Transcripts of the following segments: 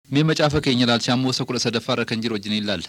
Mee macaafa keenya ilaalcha ammoo 13 kan jiru wajjin ilaalla.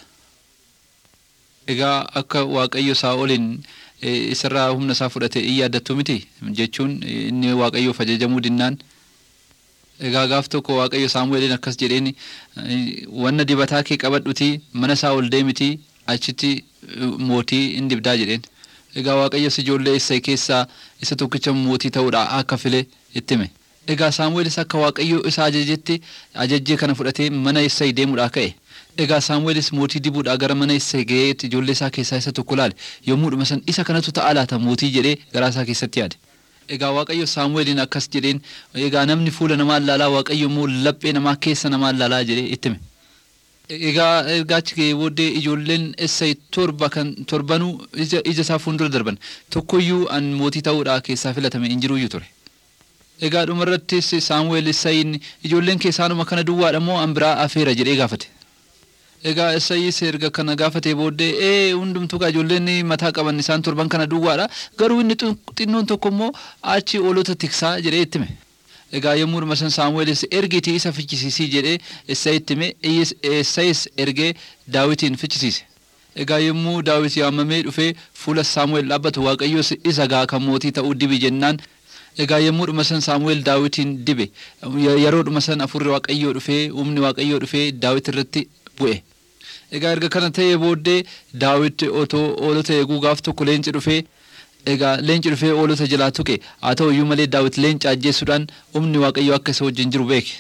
Egaa akka Waaqayyo Saa'olin isarraa humna isaa fudhatee yaadatu miti jechuun inni Waaqayyoof ajajamuu dinnaan. Egaa gaaf tokko Waaqayyo Saamu'eelin akkas jedheen wanna dibataa kee qabadhuti mana Saa'ol deemiti achitti mootii hin dibdaa jedheen. Egaa Waaqayyo ijoollee isaa keessaa isa tokkicha mootii ta'uudha akka file itti hime. Egaa Saamu'eel akka Waaqayyo isa ajajetti ajajjee kana fudhatee mana isaa deemuudha ka'e. Egaa Saamu'eel mootii dibuudha gara mana isaa geetti ijoollee isaa keessaa isa tokko laale yommuu dhuma san isa kanatu ta'a laata mootii jedhee garaa isaa keessatti yaade. Egaa Waaqayyo Saamu'eelin akkas jedheen egaa namni fuula namaa ilaalaa Waaqayyo immoo laphee namaa keessa namaa ilaalaa jedhee itti hime. Egaa ergaachi booddee ijoolleen isaa torbanuu ija isaa fuuldura darban tokkoyyuu an mootii ta'uudha keessaa filatame hin jiruyyuu ture. Egaa dhumarrattis Saamu'eel Isaayin ijoolleen keessaanuma kana duwwaadha moo an biraa afeera jedhee gaafate. Egaa Isaayis erga kana gaafate booddee hundumtuu ijoolleen mataa qaban isaan torban kana duwwaadha garuu inni xinnoon tokko immoo achi oolota tiksaa jedhee itti hime. Egaa yommuu dhuma san Saamu'eel ergiitii isa fichisiisii jedhee Isaayi itti hime Isaayis ergee Daawitiin fichisiise. Egaa yommuu Daawit yaamamee dhufee fuula Saamu'eel dhaabbatu Waaqayyo isa gaa kan mootii ta'uu dibi jennaan. Egaa yommuu dhuma san Saamu'eel Daawitiin dibe yeroo dhuma san afurri Waaqayyoo dhufee humni Waaqayyoo dhufee Daawit irratti bu'e. Egaa erga kana ta'ee booddee Daawit otoo oolota eeguu gaaf tokko leenci dhufee egaa leenci dhufee oolota jalaa tuqe haa ta'u iyyuu malee Daawit leenca ajjeessuudhaan humni Waaqayyoo akka isa wajjin jiru beeke.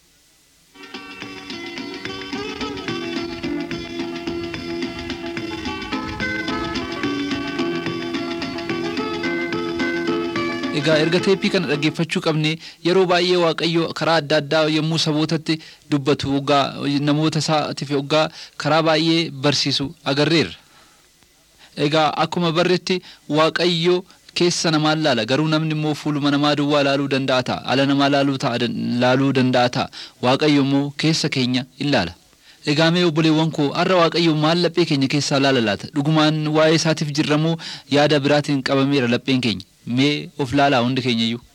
Egaa erga teeppii kana dhaggeeffachuu qabne yeroo baay'ee Waaqayyo karaa adda addaa yommuu sabootatti dubbatu ogaa namoota isaatiif ogaa karaa baay'ee barsiisu agarreerra. Egaa akkuma barretti Waaqayyo keessa namaa ilaala garuu namni immoo fuuluma namaa duwwaa ilaaluu danda'a ta'a ala namaa ilaaluu danda'a ta'a Waaqayyo immoo keessa keenya ilaala. Egaa mee obboleewwan koo har'a Waaqayyo maal laphee keenya keessaa ilaala laata dhugumaan waa'ee isaatiif jirramoo yaada biraatiin qabameera lapheen keenya mee of laalaa hundi keenya iyyuu.